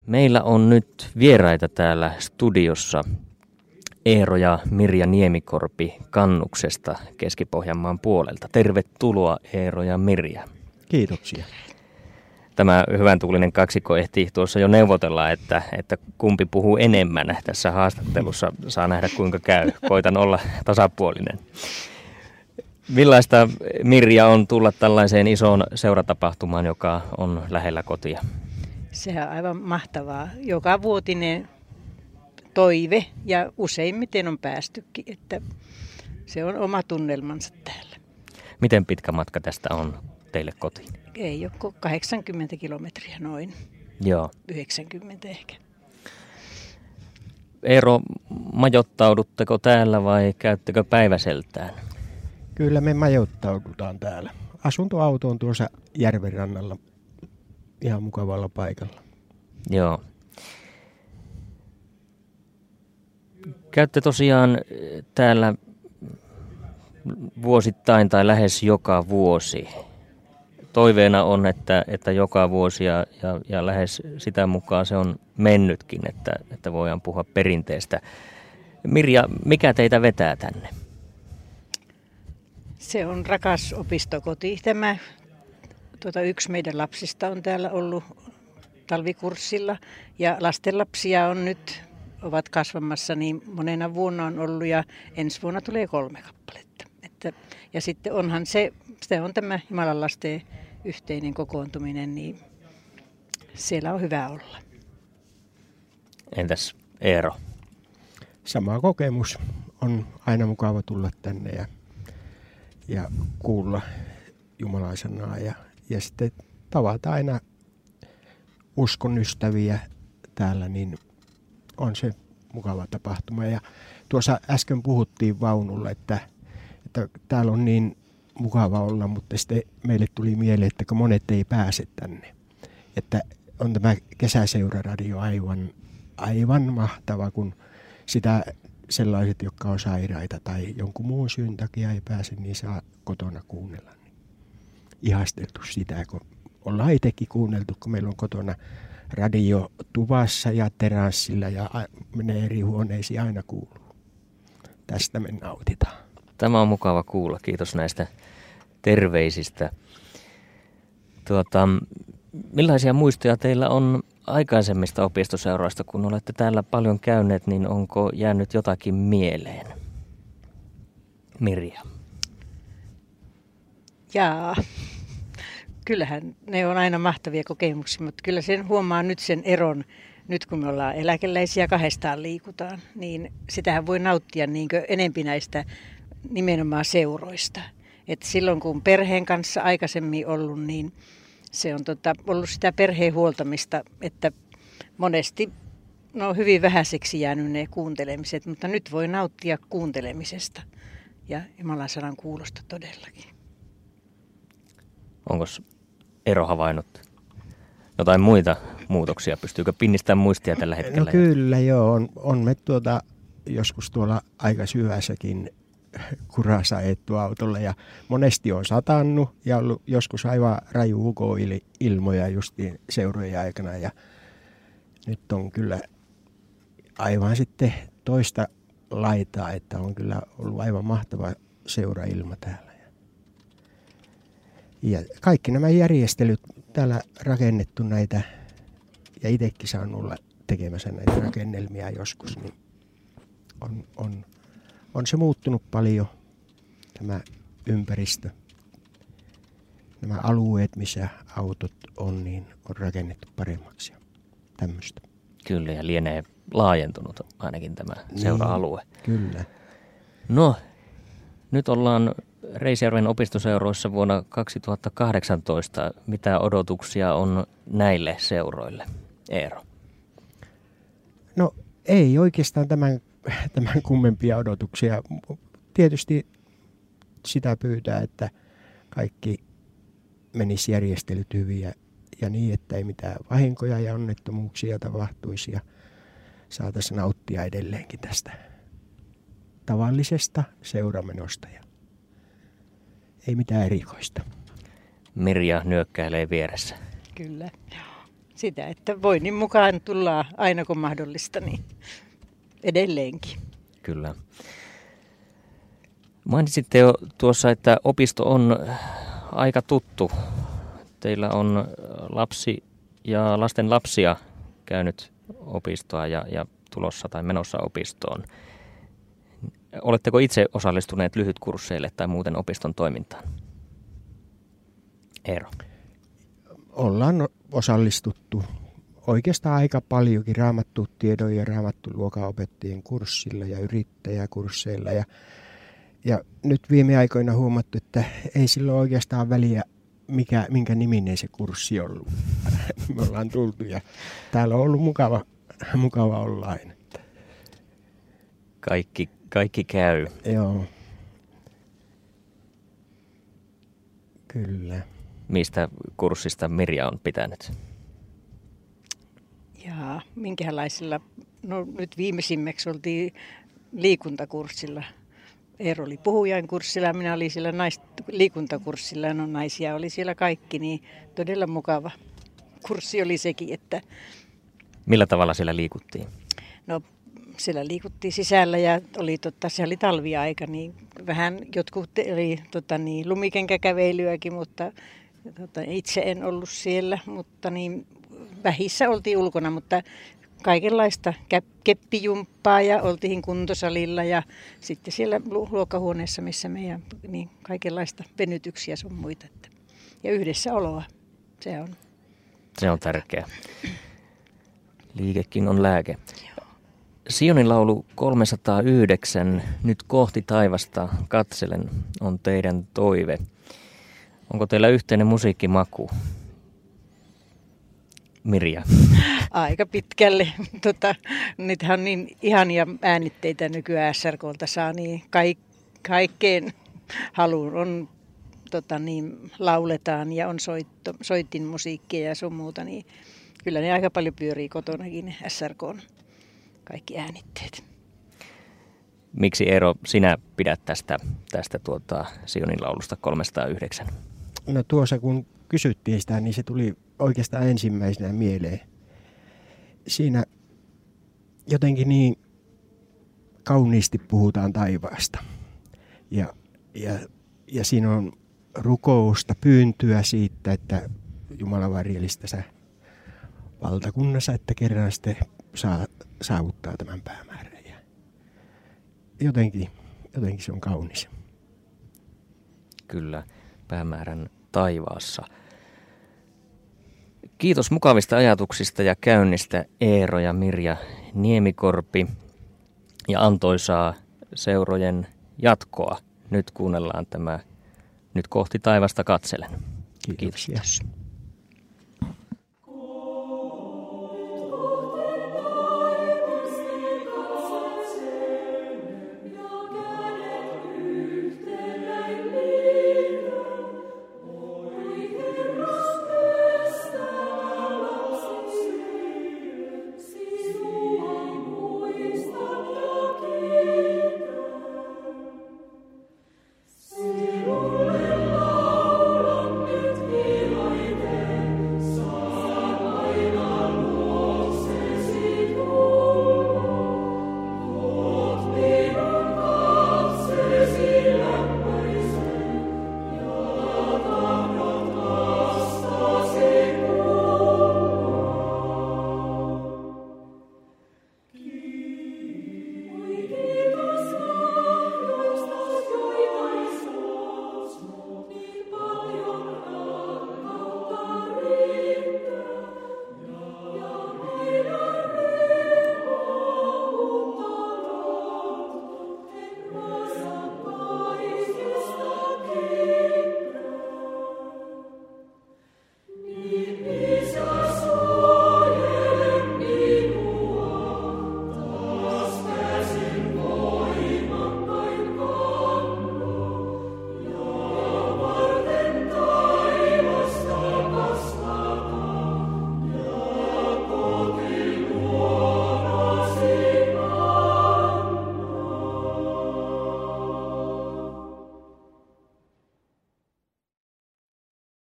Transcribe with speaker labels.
Speaker 1: Meillä on nyt vieraita täällä studiossa. Eero ja Mirja Niemikorpi Kannuksesta Keski-Pohjanmaan puolelta. Tervetuloa Eero ja Mirja.
Speaker 2: Kiitoksia.
Speaker 1: Tämä hyvän tuulinen kaksikko ehti tuossa jo neuvotella, että kumpi puhuu enemmän tässä haastattelussa. Saa nähdä kuinka käy. Koitan olla tasapuolinen. Millaista, Mirja, on tulla tällaiseen isoon seuratapahtumaan, joka on lähellä kotia?
Speaker 3: Sehän on aivan mahtavaa. Joka vuotinen toive ja useimmiten on päästykin, että se on oma tunnelmansa täällä.
Speaker 1: Miten pitkä matka tästä on teille kotiin?
Speaker 3: Ei ole 80 kilometriä noin.
Speaker 1: Joo.
Speaker 3: 90 ehkä.
Speaker 1: Eero, majoittaudutteko täällä vai käyttekö päiväseltään?
Speaker 2: Kyllä me majoittaudutaan täällä. Asuntoauto on tuossa järven rannalla ihan mukavalla paikalla.
Speaker 1: Joo. Käytte tosiaan täällä vuosittain tai lähes joka vuosi. Toiveena on, että joka vuosi ja lähes sitä mukaan se on mennytkin, että voidaan puhua perinteestä. Mirja, mikä teitä vetää tänne?
Speaker 3: Se on rakas opistokoti. Tämä yksi meidän lapsista on täällä ollut talvikurssilla ja lastenlapsia on nyt, ovat kasvamassa niin monena vuonna on ollut ja ensi vuonna tulee 3 kappaletta. Ja sitten onhan se on tämä Jumalan lasten yhteinen kokoontuminen, niin siellä on hyvä olla.
Speaker 1: Entäs Eero?
Speaker 2: Sama kokemus. On aina mukava tulla tänne ja kuulla Jumalan sanaa ja sitten tavata aina uskon ystäviä täällä, niin on se mukava tapahtuma. Ja tuossa äsken puhuttiin vaunulla, että täällä on niin mukava olla, mutta sitten meille tuli mieleen, että kun monet ei pääse tänne. Että on tämä kesäseuraradio aivan mahtava, kun sitä sellaiset, jotka on sairaita tai jonkun muun syyn takia ei pääse, niin saa kotona kuunnella. Ihasteltu sitä, kun ollaan itsekin kuunneltu, kun meillä on kotona radio tuvassa ja teranssilla ja menee eri huoneisiin, aina kuuluu. Tästä me nautitaan.
Speaker 1: Tämä on mukava kuulla. Kiitos näistä terveisistä. Millaisia muistoja teillä on aikaisemmista opistoseuroista, kun olette täällä paljon käyneet, niin onko jäänyt jotakin mieleen? Mirja.
Speaker 3: Jaa, kyllähän ne on aina mahtavia kokemuksia, mutta kyllä sen huomaa nyt sen eron, nyt kun me ollaan eläkeläisiä 2 liikutaan, niin sitähän voi nauttia enempi näistä nimenomaan seuroista. Et silloin kun perheen kanssa aikaisemmin ollut, niin se on ollut sitä perheen huoltamista, että monesti on hyvin vähäiseksi jäänyt ne kuuntelemiset, mutta nyt voi nauttia kuuntelemisesta ja Jumalan sanan kuulosta todellakin.
Speaker 1: Onko Eero havainnut jotain muita muutoksia? Pystyykö pinnistämään muistia tällä hetkellä?
Speaker 2: No kyllä joo, on me joskus tuolla aika syvässäkin kurassa ajettu autolle ja monesti on satannut ja ollut joskus aivan raju ukoilmoja justiin seurojen aikana ja nyt on kyllä aivan sitten toista laitaa, että on kyllä ollut aivan mahtava seurailma täällä. Ja kaikki nämä järjestelyt täällä rakennettu näitä ja itsekin saan olla tekemässä näitä rakennelmia joskus, niin on se muuttunut paljon, tämä ympäristö. Nämä alueet, missä autot on, niin on rakennettu paremmaksi ja tämmöistä.
Speaker 1: Kyllä, ja lienee laajentunut ainakin tämä seura-alue.
Speaker 2: Niin, kyllä.
Speaker 1: No, nyt ollaan Reisjärven opistoseuroissa vuonna 2018. Mitä odotuksia on näille seuroille, Eero?
Speaker 2: No, ei oikeastaan tämän kummempia odotuksia. Tietysti sitä pyytää, että kaikki menisi järjestelyt hyvin ja niin, että ei mitään vahinkoja ja onnettomuuksia tapahtuisi ja saataisiin nauttia edelleenkin tästä tavallisesta seuramenosta ja ei mitään erikoista.
Speaker 1: Mirja nyökkäilee vieressä.
Speaker 3: Kyllä. sitä, että voinnin mukaan tullaan aina kun mahdollista, niin edelleenkin.
Speaker 1: Kyllä. Mainitsitte jo tuossa, että opisto on aika tuttu. Teillä on lapsi ja lasten lapsia käynyt opistoa ja tulossa tai menossa opistoon. Oletteko itse osallistuneet lyhytkursseille tai muuten opiston toimintaan? Eero.
Speaker 2: Ollaan osallistuttu oikeastaan aika paljonkin raamattutiedon ja raamattu-luokanopettajien kurssilla ja yrittäjäkursseilla. Ja nyt viime aikoina huomattu, että ei sillä ole oikeastaan väliä, minkä niminen se kurssi on ollut. Me ollaan tultu ja täällä on ollut mukava olla aina.
Speaker 1: Kaikki käy.
Speaker 2: Joo. Kyllä.
Speaker 1: Mistä kurssista Mirja on pitänyt?
Speaker 3: Ja minkälaisilla, no nyt viimeisimmäksi oltiin liikuntakurssilla. Eero oli puhujainkurssilla, minä olin siellä liikuntakurssilla, no naisia oli siellä kaikki, niin todella mukava kurssi oli sekin, että...
Speaker 1: Millä tavalla siellä liikuttiin?
Speaker 3: No siellä liikuttiin sisällä ja se oli talviaika, niin vähän jotkut oli lumikenkäkäveilyäkin, mutta itse en ollut siellä, mutta niin vähissä oltiin ulkona, mutta kaikenlaista keppijumppaa ja oltiin kuntosalilla ja sitten siellä luokkahuoneessa, missä meidän niin kaikenlaista venytyksiä sun muita. Ja yhdessä oloa,
Speaker 1: se on tärkeää. Liikekin on lääke. Sionin laulu 309, nyt kohti taivasta katselen, on teidän toive. Onko teillä yhteinen musiikkimaku? Mirja.
Speaker 3: Aika pitkälle. Niitähän on niin ihania äänitteitä nykyään SRK:lta saa, niin kaikkeen haluun on, lauletaan ja on soitin musiikkia ja sun muuta, niin kyllä ne aika paljon pyörii kotonakin SRK:n kaikki äänitteet.
Speaker 1: Miksi Eero, sinä pidät tästä Sionin laulusta 309?
Speaker 2: No tuossa kun kysyttiin sitä, niin se tuli oikeastaan ensimmäisenä mieleen. Siinä jotenkin niin kauniisti puhutaan taivaasta. Ja siinä on rukousta, pyyntöä siitä, että Jumala varjelisi tässä valtakunnassa, että kerran sitten saavuttaa tämän päämäärän. Ja jotenkin se on kaunis.
Speaker 1: Kyllä, päämäärän taivaassa. Kiitos mukavista ajatuksista ja käynnistä Eero ja Mirja Niemikorpi ja antoisaa seurojen jatkoa. Nyt kuunnellaan tämä Nyt kohti taivasta katselen.
Speaker 2: Kiitos.